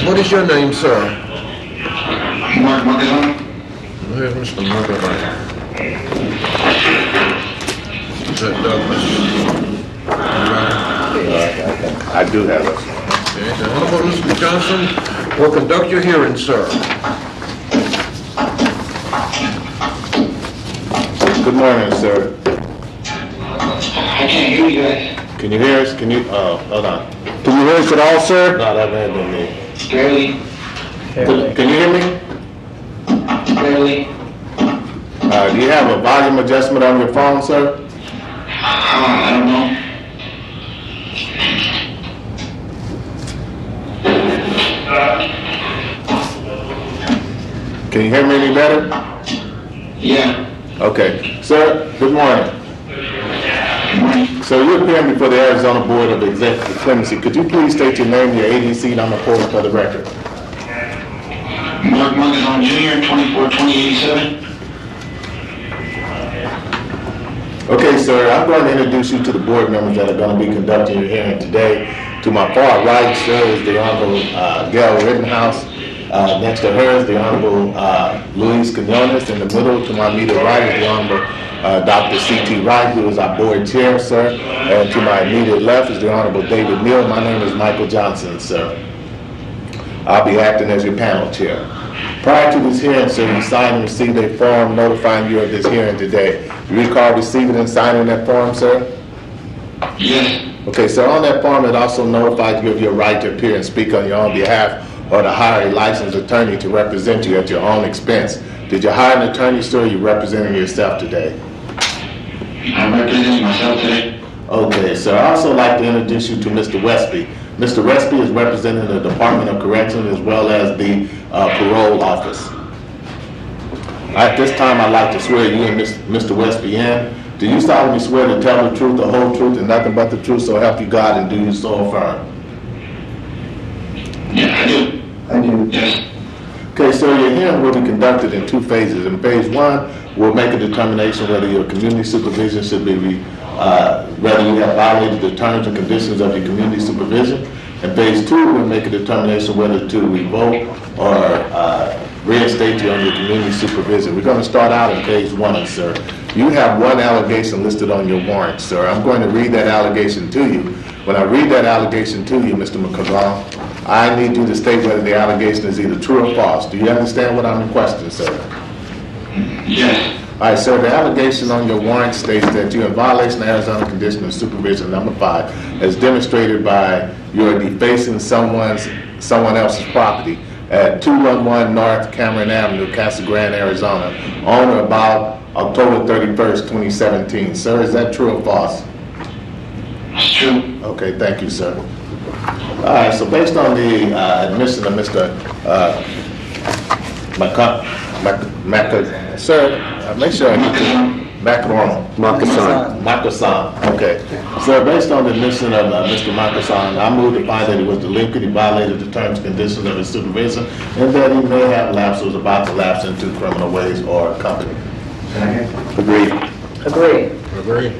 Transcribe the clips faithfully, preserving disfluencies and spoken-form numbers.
What is your name, sir? Mark Marcazon. Here's Mister Marcazon. Is that Douglas? Uh, I do have it. Okay, the Honorable Mister Johnson will conduct your hearing, sir. Good morning, sir. I can't hear you guys. Can you hear us? Can you, uh, hold on. Can you hear us at all, sir? No, that may have been me. Barely. Can, can you hear me? Barely. Uh, do you have a volume adjustment on your phone, sir? Uh, I don't know. Can you hear me any better? Yeah. Okay. Sir, good morning. So you're appearing before the Arizona Board of Executive Clemency. Could you please state your name, your A D C number for the record? Mark Marcazon Junior, twenty-four twenty eighty-seven. Okay, sir, I'm going to introduce you to the board members that are going to be conducting your hearing today. To my far right, sir, is the Honorable uh, Gail Rittenhouse. Uh, next to her is the Honorable uh, Luis Quinones. In the middle, to my immediate right, is the Honorable uh, Doctor C T Wright, who is our board chair, sir. And to my immediate left is the Honorable David Neal. My name is Michael Johnson, sir. I'll be acting as your panel chair. Prior to this hearing, sir, you signed and received a form notifying you of this hearing today. You recall receiving and signing that form, sir? Yes. Okay, so on that form, it also notified you of your right to appear and speak on your own behalf or to hire a licensed attorney to represent you at your own expense. Did you hire an attorney, sir, or are you representing yourself today? I'm representing myself today. Okay, so I'd also like to introduce you to Mister Westby. Mister Westby is representing the Department of Corrections as well as the uh, parole office. At this time, I'd like to swear you and Mister Westby in. Do you solemnly swear to tell the truth, the whole truth, and nothing but the truth, so help you God, and do you so affirm? Yeah, I do. I do. Yes. Okay, so your hearing will be conducted in two phases. In phase one, we'll make a determination whether your community supervision should be, re, uh, whether you have violated the terms and conditions of your community supervision. In phase two, we'll make a determination whether to revoke or uh, reinstate you on your community supervision. We're going to start out in phase one, sir. You have one allegation listed on your warrant, sir. I'm going to read that allegation to you. When I read that allegation to you, Mister McCavan, I need you to state whether the allegation is either true or false. Do you understand what I'm requesting, sir? Yes. All right, sir, the allegation on your warrant states that you're in violation of Arizona Condition of Supervision number five, as demonstrated by your defacing someone's someone else's property at two one one North Cameron Avenue, Casa Grande, Arizona, on or about October thirty-first, twenty seventeen. Sir, is that true or false? It's true. Okay, thank you, sir. All right, so based on the uh, admission of Mister Uh, Maca, Maca, Maca, sir, uh, make sure I get this. Macaron. Marcazon. Marcazon, okay. So based on the admission of uh, Mister Marcazon, I move to find that he was delinquent, he violated the terms and conditions of his supervision, and that he may have lapsed or was about to lapse into criminal ways or company. Agreed. Agree. Agree.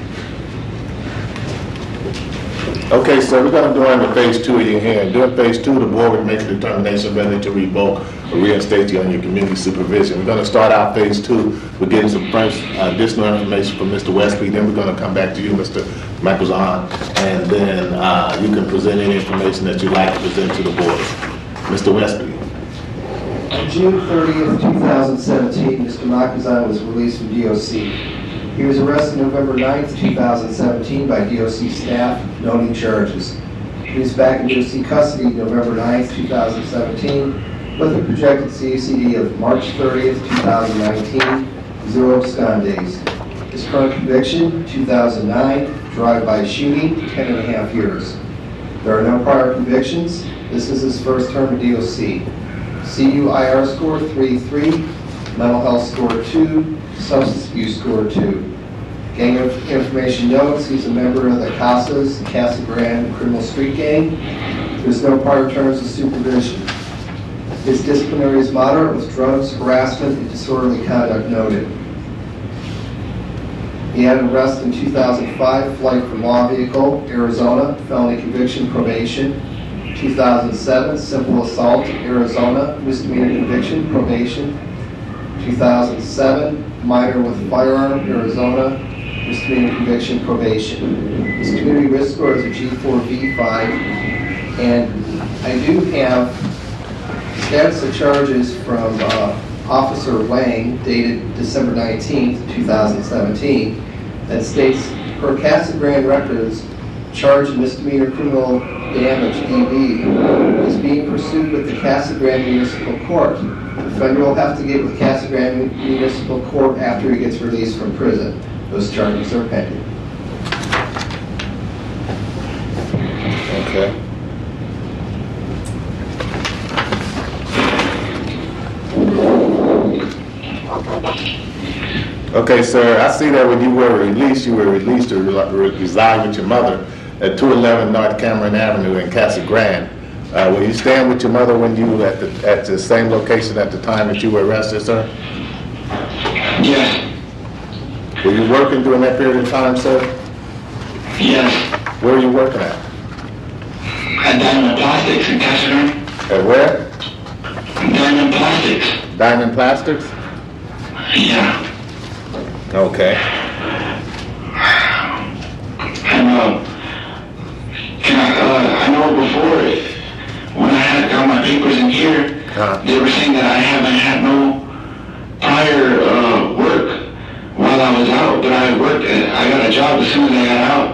Okay, so we're going to go into phase two of your hearing. During phase two, the board would make a determination whether to revoke or reinstate you on your community supervision. We're going to start out phase two. We're getting some first uh, additional information from Mister Westby. Then we're going to come back to you, Mister Macazon, and then uh, you can present any information that you'd like to present to the board. Mister Westby. On June thirtieth, two thousand seventeen, Mister Macazon was released from D O C. He was arrested November ninth, two thousand seventeen by D O C staff, no new charges. He was back in D O C custody November ninth, two thousand seventeen with a projected C A C D of March thirtieth, two thousand nineteen, zero abscond days. His current conviction, two thousand nine, drive-by shooting, ten and a half years. There are no prior convictions. This is his first term in D O C. C U I R score three three, mental health score two, substance abuse score two. Gang information notes, he's a member of the CASAs, Casa Grande Criminal Street Gang. There's no prior terms of supervision. His disciplinary is moderate with drugs, harassment, and disorderly conduct noted. He had an arrest in two thousand five, flight from law vehicle, Arizona, felony conviction, probation. two thousand seven, simple assault, Arizona, misdemeanor conviction, probation. two thousand seven, minor with firearm, Arizona, misdemeanor conviction, probation. His community risk score is a G four V five, and I do have status of charges from uh, Officer Wang dated December nineteenth, two thousand seventeen, that states per Casa Grande records, charged misdemeanor criminal damage D B is being pursued with the Casa Grande Municipal Court. The offender will have to get with Casa Grande Municipal Court after he gets released from prison. Those charges are pending. Okay. Okay, sir, I see that when you were released, you were released to re- reside with your mother at two eleven North Cameron Avenue in Casa Grande. Uh, were you staying with your mother when you were at the, at the same location at the time that you were arrested, sir? Yes. Were you working during that period of time, sir? Yes. Where were you working at? At Diamond Plastics in Casa Grande. At where? Diamond Plastics. Diamond Plastics? Yeah. Okay. And, uh, can I, uh, I know before, when I had got my papers in here, Uh-huh. they were saying that I haven't had no prior, uh, work while I was out, but I worked, at, I got a job as soon as I got out.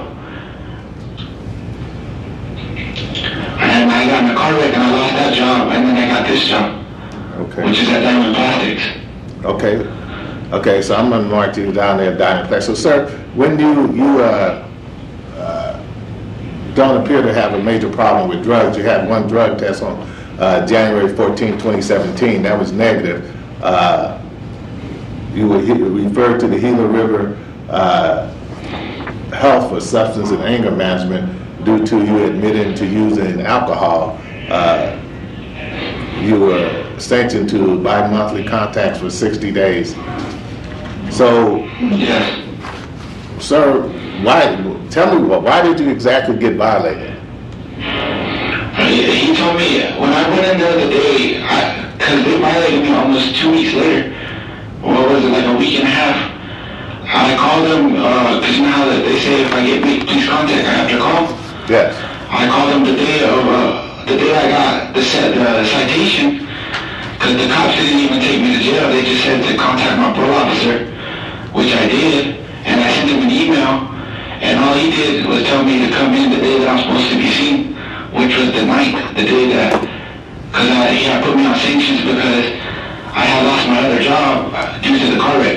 And I got in a car wreck and I lost that job, and then I got this job, Okay. which is at Diamond Plastics. Okay. Okay, so I'm gonna mark you down there at Diamond Plastics. So, sir, when you, you, uh, uh, don't appear to have a major problem with drugs. You had one drug test on, uh, January fourteenth, twenty seventeen. That was negative. Uh, you were he- referred to the Gila River, uh, Health for Substance and Anger Management due to you admitting to using alcohol. Uh, you were sanctioned to bi-monthly contacts for sixty days. So, Yes. sir, why, tell me, what? why did you exactly get violated? He, he told me when I went in the other day, because they violated me almost two weeks later. What was it, like a week and a half? I called them, because you know how that they say if I get beat, please contact, I have to call. Yes. I called them the day of, uh, the day I got the, set, the citation, because the cops didn't even take me to jail. They just said to contact my parole officer, which I did, and I sent him an email, and all he did was tell me to come in the day that I'm supposed to be seen, which was the ninth, the day that, because he had put me on sanctions because I had lost my other job uh, due to the car wreck.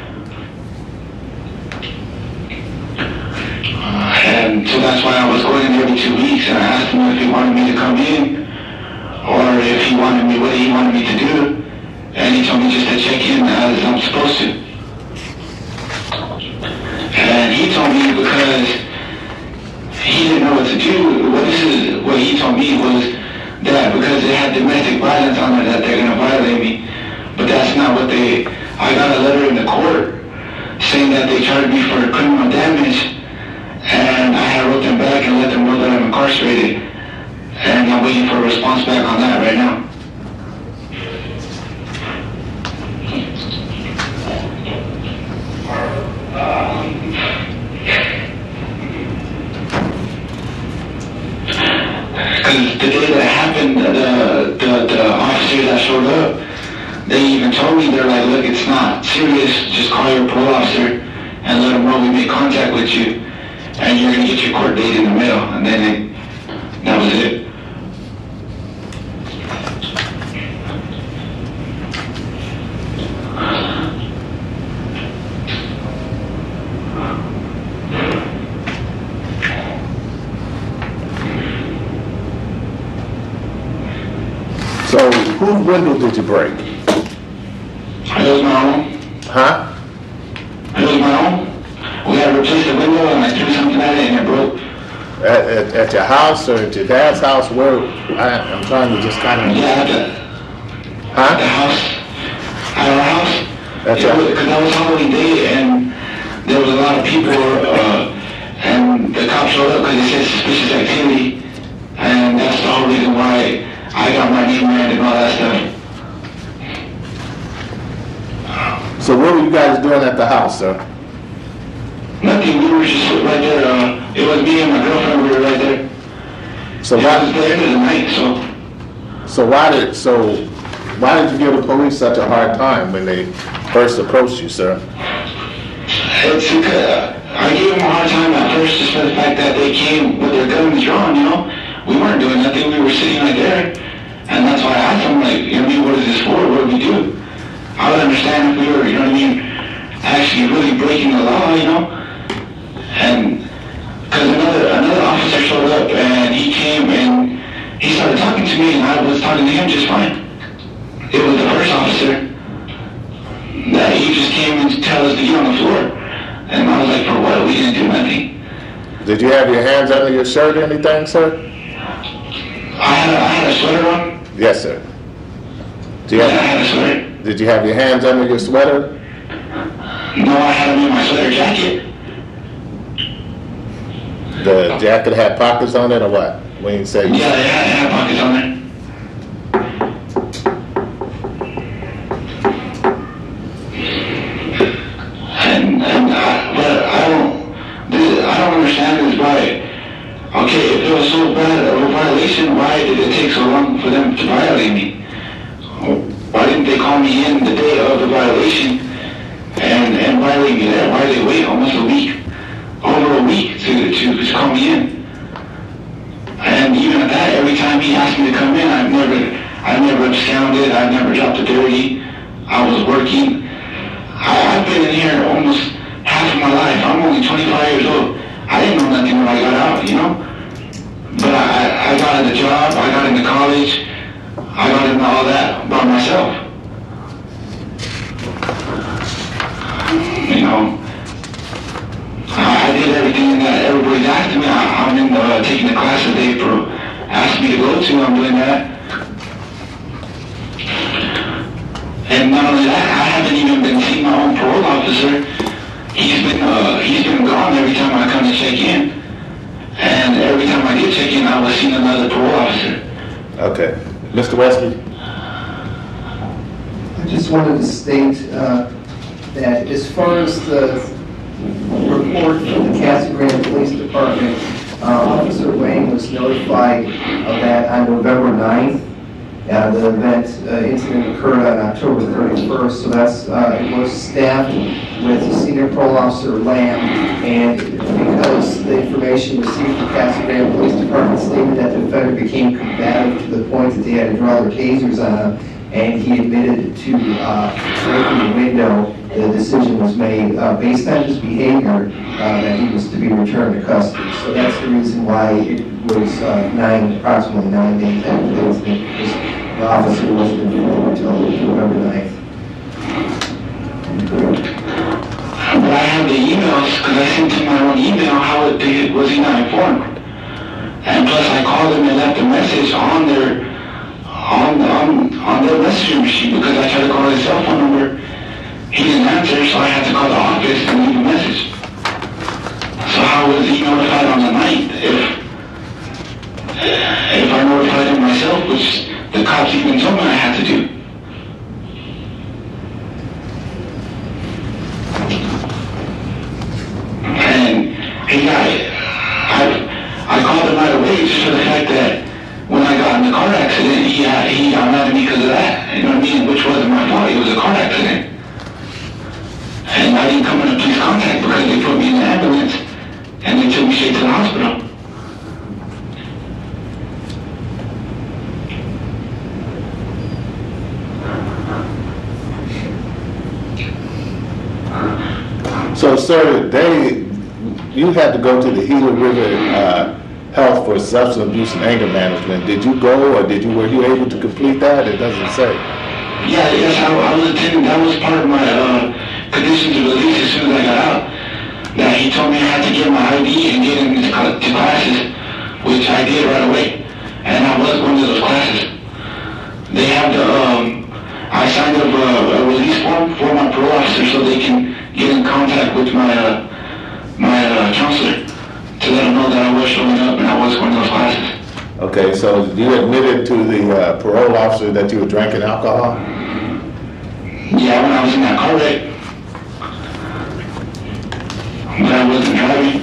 Uh, and so that's why I was going in every two weeks, and I asked him if he wanted me to come in, or if he wanted me, what he wanted me to do, and he told me just to check in as I'm supposed to. And he told me because he didn't know what to do, what this is, what he told me was that because they had domestic violence on it that they're going to violate me. But that's not what they, I got a letter in the court saying that they charged me for criminal damage, and I had wrote them back and let them know that I'm incarcerated. And I'm waiting for a response back on that right now. Because the day that it happened, the, the, the officers that showed up, they even told me, they're like, look, it's not serious, just call your parole officer and let them know we made contact with you, and you're going to get your court date in the mail. And then they, that was it. So, whose window did you break? It was my own. Huh? It was my own. We had to replace the window, and I threw something at it, and it broke. At, at, at your house or at your dad's house? Where? I, I'm trying to just kind of. Yeah, at the, Huh? the house, at our house. That's It right. was, because that was Halloween day, and there was a lot of people, uh, and the cops showed up because they said suspicious activity, and and that's the whole reason why I got my name ran and all that stuff. So what were you guys doing at the house, sir? Nothing, we were just right there, uh, it was me and my girlfriend, we were right there. So It why, was the end of the night, so. so why did, so why did you give the police such a hard time when they first approached you, sir? It's because uh, I gave them a hard time at first just for the fact that they came with their guns drawn, you know? We weren't doing nothing, we were sitting right there. And that's why I asked them, like, you know what I mean, what is this for? What do we do? I would understand if we were, you know what I mean, actually really breaking the law, you know? And because another, another officer showed up and he came and he started talking to me and I was talking to him just fine. It was the first officer that he just came and tell us to get on the floor. And I was like, for what? We didn't do nothing. Did you have your hands under your shirt or anything, sir? I had a, I had a sweater on. Yes, sir. Do you Yeah, I have, had a sweater. did you have your hands under your sweater? No, I had them in my sweater jacket. The jacket had pockets on it or what? When you say you Yeah, it had, it had pockets on it. And, and I, but I don't, this, I don't understand is why, okay, if it was so bad of a violation, why did it take so long for them to violate me? Why didn't they call me in the day of the violation and, and violate me there? Why did they wait almost a week, over a week to, to, to call me in? And even at that, every time he asked me to come in, I've never, I've never absconded, I've never dropped a dirty, I was working. I, I've been in here almost half of my life. I'm only twenty-five years old. I didn't know nothing when I got out, you know? But I, I got into job, I got into college, I got into all that by myself. You know, I, I did everything that everybody's asking me. I, I'm in the, taking the classes they pro, asked me to go to, I'm doing that. And not only that, I haven't even been seeing my own parole officer. He's been, uh, he's been gone every time I come to check in. And every time I did check in, I was seeing another parole officer. Okay. Mister Wesley? I just wanted to state uh, that as far as the report from the Casa Grande Police Department, uh, Officer Wang was notified of that on November ninth. Uh, the event uh, incident occurred on October thirty-first, so that's uh, it was staffed with Senior Parole Officer Lamb, and because the information received from Casa Grande Police Department stated that the offender became combative to the point that they had to draw their tasers on him, and he admitted to uh, breaking the window, the decision was made uh, based on his behavior uh, that he was to be returned to custody. So that's the reason why it was uh, nine, approximately nine days after the incident, because the officer wasn't informed until November ninth. But I have the emails, because I sent him my own email, how it did, was he not informed? And plus I called him and left a message on their, on, on, on their messaging machine, because I tried to call his cell phone number. He didn't answer, so I had to call the office and leave a message. So how was he notified on the ninth if, if I notified him myself, which the cops even told me I had to do? And he got it. I, I called him right away just for the fact that when I got in the car accident, he, had, he got mad at me because of that. You know what I mean? Which wasn't my fault. It was a car accident. And I didn't come into police contact because they put me in the ambulance and they took me straight to the hospital. So, sir, they, you had to go to the Gila River uh, Health for Substance Abuse and Anger Management. Did you go, or did you were you able to complete that? It doesn't say. Yeah, yes, I, I was attending. That was part of my uh, conditions of release as soon as I got out. That he told me I had to get my I D and get into to classes, which I did right away. And I was going to those classes. They have the, um, I signed up a, a release form for my parole officer so they can get in contact with my uh, my uh, counselor to let them know that I was showing up and I was going to those classes. Okay, so you admitted to the uh, parole officer that you were drinking alcohol? Yeah, when I was in that car wreck. But I wasn't driving.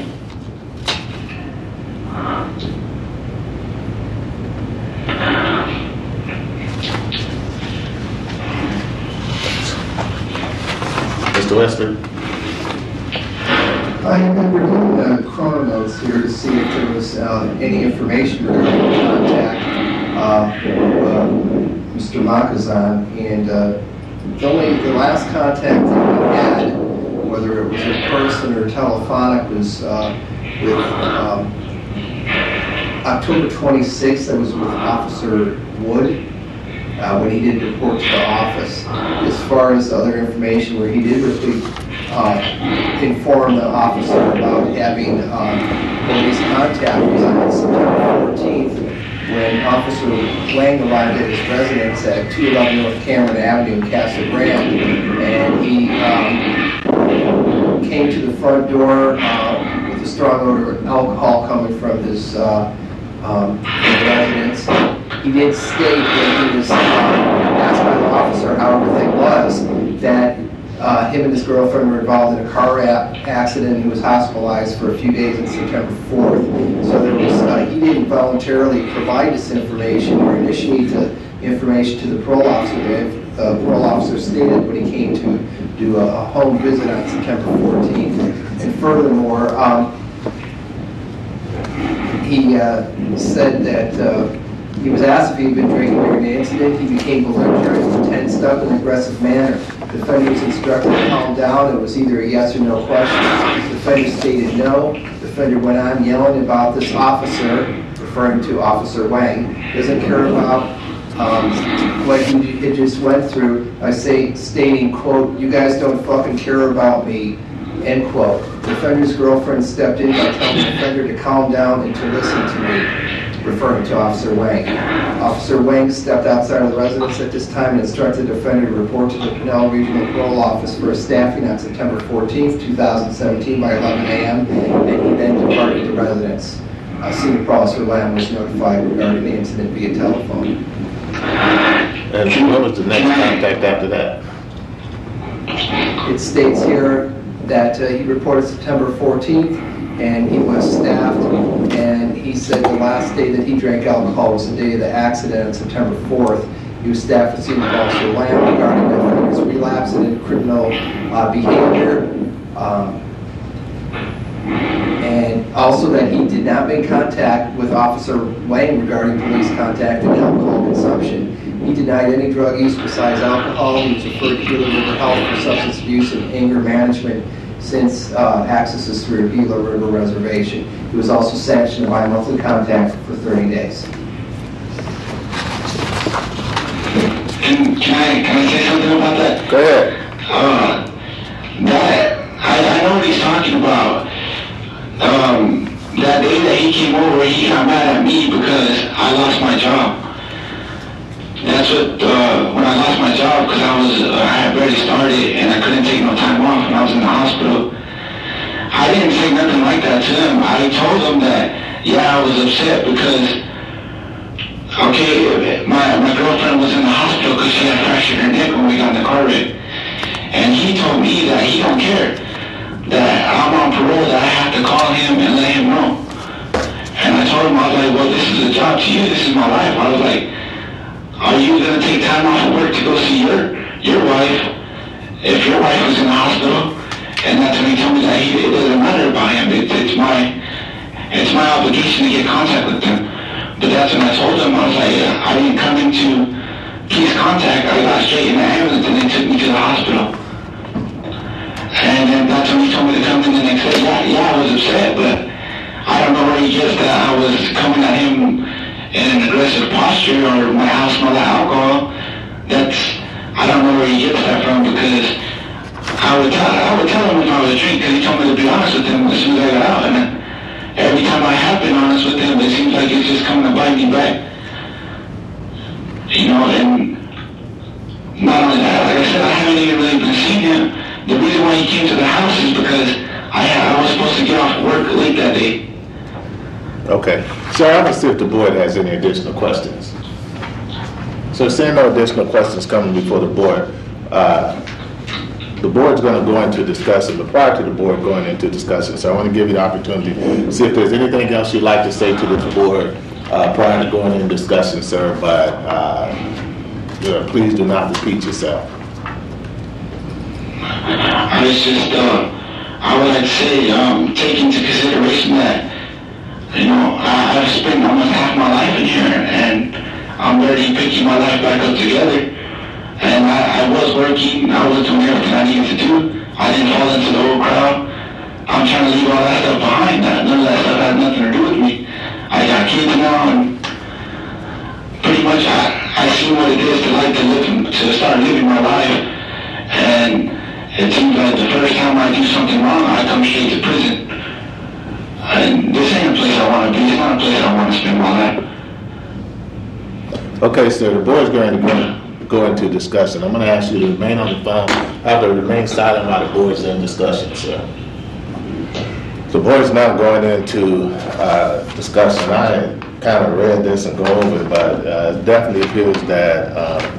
Mister Wester? I remember doing the chrono notes here to see if there was uh, any information regarding the contact uh, uh, Mister Makazan, and uh, the only the last contact that we had, whether it was in person or telephonic, was uh, with um, October twenty-sixth. That was with Officer Wood uh, when he did report to the office. As far as other information, where he did really uh, inform the officer about having um, police contact, was on September fourteenth. When Officer Wang arrived at his residence at two eleven North Cameron Avenue in Castle Brand, and he um, came to the front door uh, with a strong odor of alcohol coming from his uh, um, residence. He did state that he was uh, asked by the officer how everything was, that uh, him and his girlfriend were involved in a car accident. He was hospitalized for a few days on September fourth. So there was, uh, he didn't voluntarily provide this information or initiate the information to the parole officer. The uh, parole officer stated when he came to do a, a home visit on September fourteenth. And furthermore, um, he uh, said that uh, he was asked if he had been drinking during the incident. He became belligerent, tensed up in an aggressive manner. The defendant was instructed to calm down. It was either a yes or no question. The defendant stated no. The defendant went on yelling about this officer, referring to Officer Wang. Doesn't care about um, what he had just went through. I say, stating, quote, "You guys don't fucking care about me," end quote. The defender's girlfriend stepped in by telling the defender to calm down and to listen to me, referring to Officer Wang. Officer Wang stepped outside of the residence at this time and instructed the defender to report to the Pinellas Regional Parole Office for a staffing on September fourteenth, two thousand seventeen by eleven a m, and he then departed the residence. Uh, Senior Parole Officer Lamb was notified regarding the incident via telephone. And what was the next contact after that? It states here that uh, he reported September fourteenth, and he was staffed, and he said the last day that he drank alcohol was the day of the accident on September fourth. He was staffed with Senior Officer Lamb regarding the offender's relapse into criminal uh, behavior, um, and also that he did not make contact with Officer Wang regarding police contact and alcohol consumption. He denied any drug use besides alcohol. He was referred to Gila River Health for substance abuse and anger management since uh, access is through Gila River Reservation. He was also sanctioned by monthly contact for thirty days. Can, can I can I say something about that? Go ahead. Uh, that I, I know what he's talking about. Um, that day that he came over, he got mad at me because I lost my job. That's what, uh, when I lost my job, because I was, uh, I had barely started and I couldn't take no time off when I was in the hospital. I didn't say nothing like that to him. I told him that, yeah, I was upset because, okay, my, my girlfriend was in the hospital because she had fractured her neck when we got in the car wreck. And he told me that he don't care, that I'm on parole, that I have to call him and let him know. And I told him, I was like, well, this is a job to you, this is my life. I was like, are you going to take time off of work to go see your your wife if your wife was in the hospital? And that's when he told me that he, it doesn't matter about him. It, it's my it's my obligation to get contact with them. But that's when I told him, I was like, yeah, I didn't come into police contact. I got straight in the ambulance and they took me to the hospital. And then that's when he told me to come in the next day. Yeah, yeah, I was upset, but I don't know where he gets that I was coming at him in an aggressive posture or my house smelled like alcohol. That's, I don't know where he gets that from, because I would tell, I would tell him if I was a drink, because he told me to be honest with him as soon as I got out. And then every time I have been honest with him, it seems like it's just coming to bite me back. You know, and not only that, like I said, I haven't even really been seeing him. The reason why he came to the house is because I, had, I was supposed to get off work late that day. Okay. Sir, I'm going to see if the board has any additional questions. So seeing no additional questions coming before the board, uh, the board's going to go into discussion, but prior to the board going into discussion, so I want to give you the opportunity to see if there's anything else you'd like to say to the board uh, prior to going into discussion, sir, but uh, you know, please do not repeat yourself. I was just, uh, I would like to say, um, take into consideration that, you know, I, I've spent almost half my life in here, and I'm ready picking my life back up together. And I, I was working, I was doing everything I needed to do. I didn't fall into the old crowd. I'm trying to leave all that stuff behind. That none of that stuff has nothing to do with me. I got kids now, and pretty much I, I see what it is to like to live, to start living my life. And it seems like the first time I do something wrong, I come straight to prison. And this ain't a place I want to be. It's not a place I want to spend my life. Okay, sir, the board's going to go, go into discussion. I'm going to ask you to remain on the phone, have to remain silent while the board's in discussion, sir. The board's now going into uh, discussion. I kind of read this and go over it, but uh, it definitely appears that uh,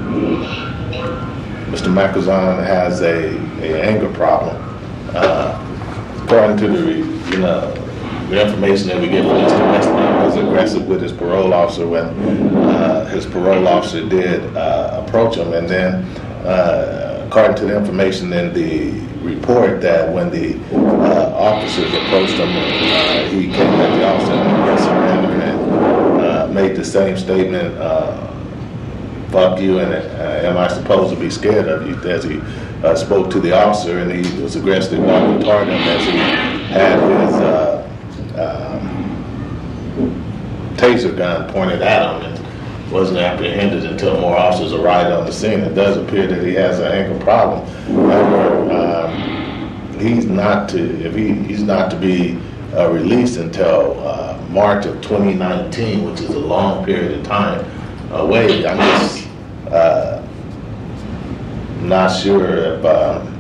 Mister Macazan has a, a anger problem. Uh, according to the, you know, the information that we get from Mister Weston, he was aggressive with his parole officer when uh, his parole officer did uh, approach him, and then uh, according to the information in the report, that when the uh, officers approached him, uh, he came at the officer in an aggressive manner and uh, made the same statement, uh, fuck you, and uh, am I supposed to be scared of you, as he uh, spoke to the officer, and he was aggressively walking toward him as he had his uh, um, taser gun pointed at him and wasn't apprehended until more officers arrived on the scene. It does appear that he has an anger problem. However, um, he's not to, if he, he's not to be uh, released until uh, March of twenty nineteen, which is a long period of time away. I'm just uh, not sure if um,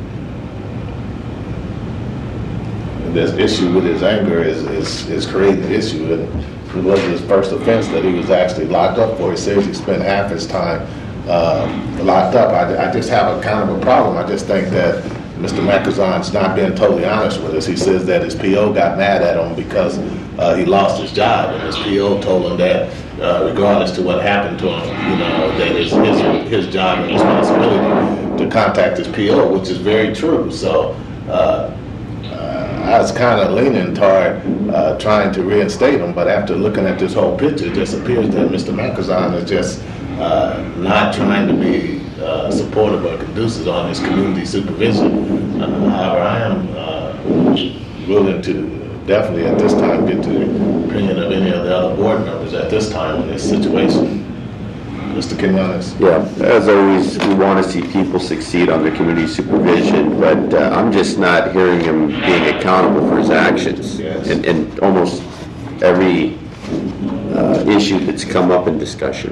this issue with his anger is, is, is creating an issue. And it wasn't his first offense that he was actually locked up for. He says he spent half his time um, locked up. I, I just have a kind of a problem. I just think that Mister Macazan's not being totally honest with us. He says that his P O got mad at him because uh, he lost his job, and his P O told him that uh, regardless to what happened to him, you know, that it's his, his job and responsibility to contact his P O, which is very true. So uh, uh, I was kind of leaning toward uh, trying to reinstate him, but after looking at this whole picture, it just appears that Mister Macazan is just uh, not trying to be uh, supportive or conducive on his community supervision. Uh, however, I am uh, willing to definitely at this time get to the opinion of any of the other board members at this time in this situation. Mister Quinones. Yeah, as always, we want to see people succeed under community supervision, but uh, I'm just not hearing him being accountable for his actions. Yes. And, and almost every uh, issue that's come up in discussion.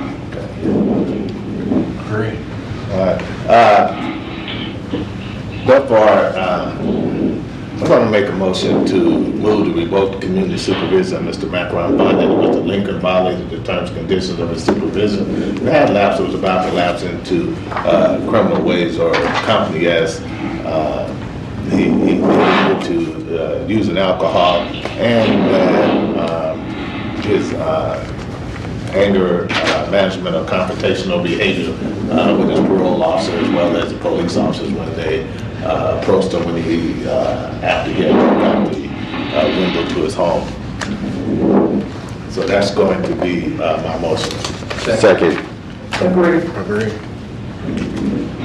Great. All right. Uh, therefore, uh, I'm going to make a motion to move to revoke the community supervision of Mister Macron, find that Mister Lincoln violated the terms and conditions of his supervision. It had lapsed, it was about to lapse into uh, criminal ways or company as uh, he, he needed to uh, use an alcohol, and that um, his uh, anger uh, management or confrontational behavior uh, with his parole officer as well as the police officers when they uh, approached him when he, uh, after he had broke out the uh, window to his home. So that's going to be uh, my motion. Second. Agree. Agree.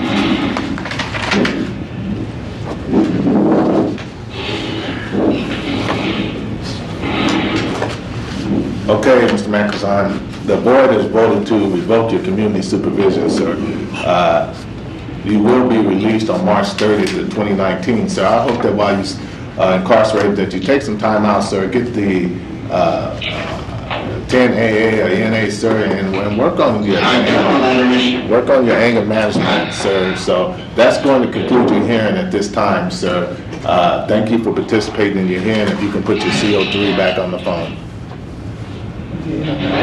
Okay, Mister Macazan, the board has voted to revoke your community supervision, sir. Uh, you will be released on March thirtieth of twenty nineteen, sir. I hope that while you're uh, incarcerated that you take some time out, sir, get the uh, ten A A or N A, sir, and, and work on your anger, work on your anger management, sir. So that's going to conclude your hearing at this time, sir. Uh, Thank you for participating in your hearing. If you can put your C O three back on the phone.